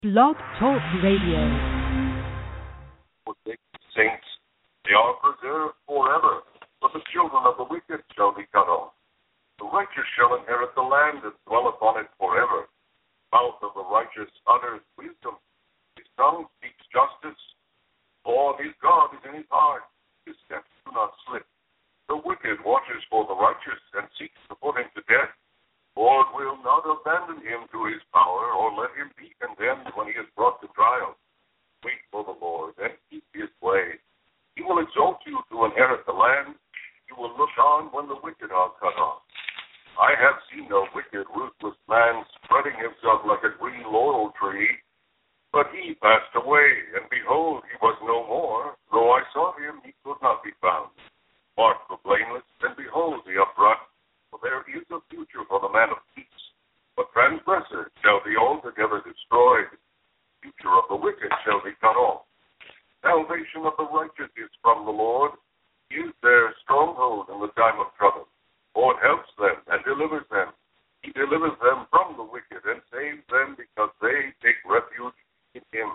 Blog Talk Radio. Saints, they are preserved forever, but the children of the wicked shall be cut off. The righteous shall inherit the land and dwell upon it forever. The mouth of the righteous utters wisdom. His tongue speaks justice. For his God is in his heart. His steps do not slip. The wicked watches for the righteous and seeks to put him to death. Lord will not abandon him to his power, or let him be condemned when he is brought to trial. Wait for the Lord and keep his way. He will exalt you to inherit the land. You will look on when the wicked are cut off. I have seen a wicked, ruthless man spreading himself like a green laurel tree. But he passed away, and behold, he was no more. Though I sought him, he could not be found. Mark the blameless, and behold the upright. For there is a future for the man of peace. But transgressor shall be altogether destroyed. The future of the wicked shall be cut off. Salvation of the righteous is from the Lord. He is their stronghold in the time of trouble. Lord helps them and delivers them. He delivers them from the wicked and saves them because they take refuge in him.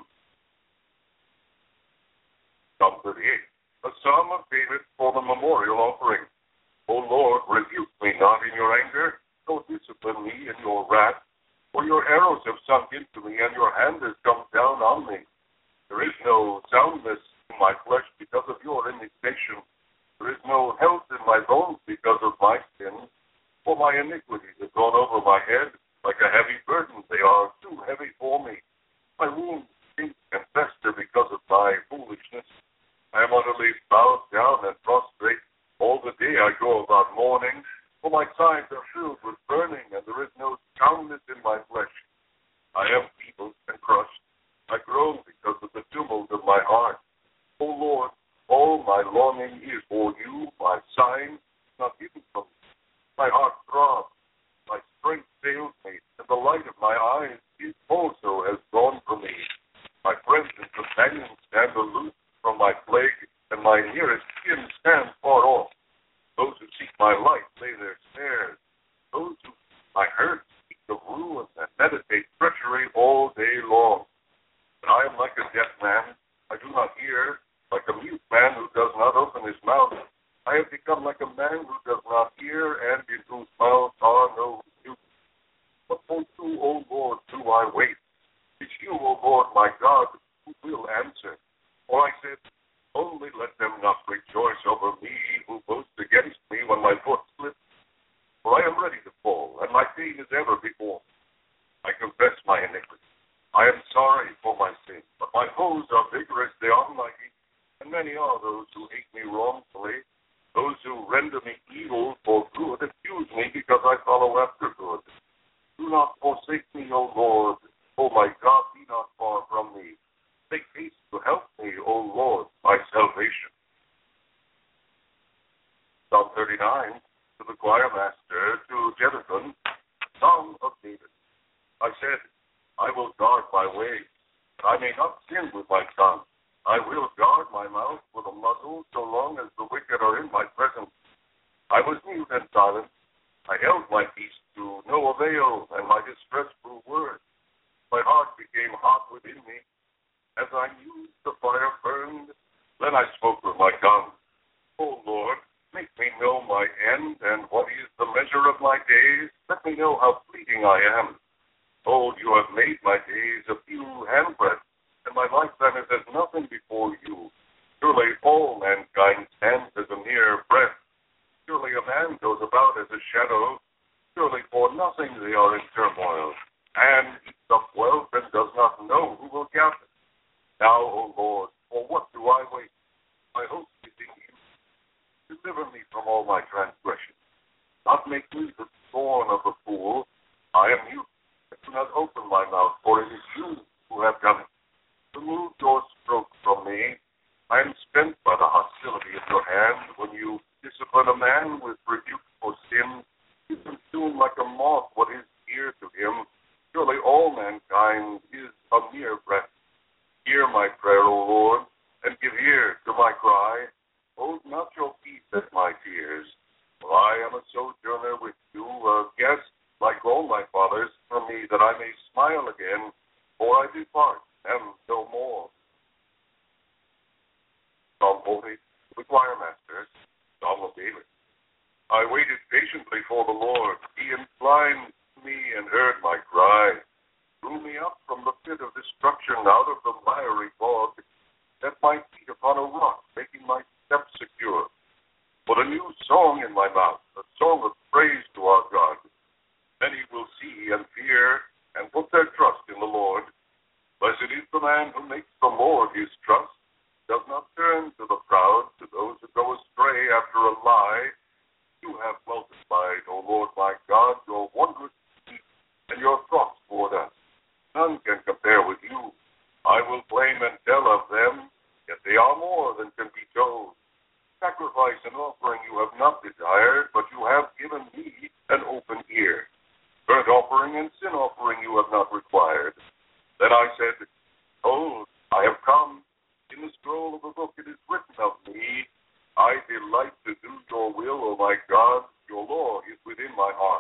Psalm 38, a psalm of David for the memorial offering. O Lord, rebuke me not in your anger, nor discipline me in your wrath. For your arrows have sunk into me, and your hand has come down on me. There is no soundness in my flesh because of your indignation. There is no health in my bones because of my sins. For my iniquities have gone over my head like a heavy burden. They are too heavy for me. My wounds stink and fester because of my foolishness. I am utterly bowed down and prostrate. All the day I go about mourning, for my sides are filled with burning, and there is no soundness in my flesh. I am feeble and crushed. I groan because of the tumult of my heart. O Lord, all my longing is for you. My sighing is not hidden from me. My heart throbs. My strength fails me, and the light of my eyes is also has gone from me. My friends and companions stand aloof from my plague, and my nearest kin stand far off. Those who seek my life lay their snares. Those who seek my hurt speak of ruin and meditate treachery all day long. But I am like a deaf man. I do not hear, like a mute man who does not open his mouth. I have become like a man who does not hear, and in whose mouth are no rebukes. But for you, O Lord, do I wait. It's you, O Lord, my God, who will answer. For I said, only let them not rejoice over me who boast against me when my foot slips. For I am ready to fall, and my pain is ever before me. I confess my iniquity. I am sorry for my sin, but my foes are vigorous, they are mighty, and many are those who hate me wrongfully. Those who render me evil for good accuse me because I follow after good. Do not forsake me, O Lord. O my God, be not far from me. Make haste to help me, O Lord, my salvation. Psalm 39, to the choir master, to Jeduthun, Psalm of David. I said, I will guard my way, that I may not sin with my tongue. I will guard my mouth with a muzzle so long as the wicked are in my presence. I was mute and silent. I held my peace to no avail, and my distress grew worse. My heart became hot within me. As I knew the fire burned, then I spoke with my tongue. O Lord, make me know my end, and what is the measure of my days? Let me know how fleeting I am. Behold, you have made my days a few handbreadths, and my lifetime is as nothing before you. Surely all mankind stands as a mere breath. Surely a man goes about as a shadow. Surely for nothing they are in turmoil, and eats up wealth and does not know who will gather. Now, O Lord, for what do I wait? My hope is in you. Deliver me from all my transgressions. Not make me the scorn of the fool. I am mute. I do not open my mouth, for it is you who have done it. Remove your stroke from me. I am spent by the hostility of your hand. When you discipline a man with rebuke for sin, you consume like a moth what is dear to him. Surely all mankind is a mere breath. Hear my prayer, O Lord, and give ear to my cry. Hold not your peace at my tears. For I am a sojourner with you, a guest like all my fathers, from me that I may smile again for I depart, am no more. Psalm 40, the choir master, Psalm of David. I waited patiently for the Lord. He inclined to me and heard my cry. Drew me up from the pit of destruction, out of the miry bog, set my feet upon a rock, making my steps secure. Put a new song in my mouth, a song of praise to our God. Many will see and fear and put their trust in the Lord. Blessed is the man who makes the Lord his trust, does not turn to the proud, to those who go astray after a lie. You have multiplied, O Lord my God, your wondrous deeds and your thoughts toward us. None can compare with you. I will claim and tell of them, yet they are more than can be told. Sacrifice and offering you have not desired, but you have given me an open ear. Burnt offering and sin offering you have not required. Then I said, Behold, I have come. In the scroll of the book it is written of me, I delight to do your will, O my God. Your law is within my heart.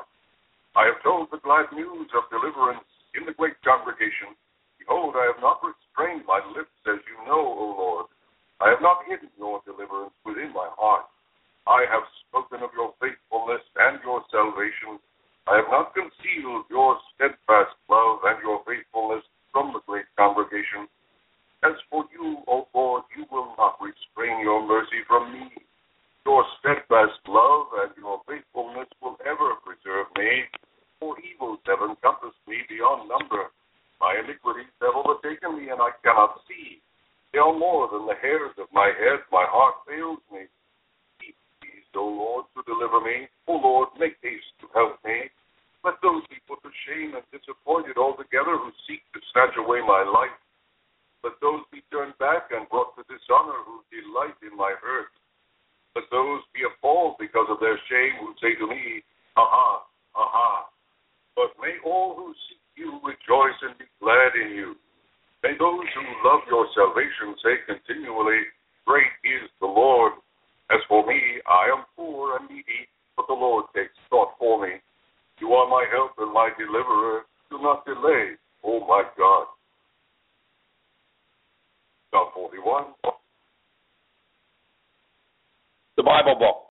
I have told the glad news of deliverance in the great congregation. Behold, I have not restrained my lips, as you know, O Lord. I have not hidden your deliverance within my heart. I have spoken of your faithfulness and your salvation. I have not concealed your steadfast love and your faithfulness from the great congregation. As for you, O Lord, you will not restrain your mercy from me. Your steadfast love and your faithfulness will ever preserve me, for evils have encompassed me beyond number. My iniquities have overtaken me, and I cannot see. They are more than the hairs of my head. My heart fails me. Keep these, O Lord, to deliver me. O Lord, make haste to help me. Let those be put to shame and disappointed altogether who seek to snatch away my life. Let those be turned back and brought to dishonor who delight in my hurt. Let those be appalled because of their shame who say to me, Aha, aha. But may all who seek you rejoice and be glad in you. May those who love your salvation say continually, Great is the Lord. As for me, I am poor and needy, but the Lord takes thought for me. You are my help and my deliverer. Do not delay, O my God. Psalm 41. The Bible book.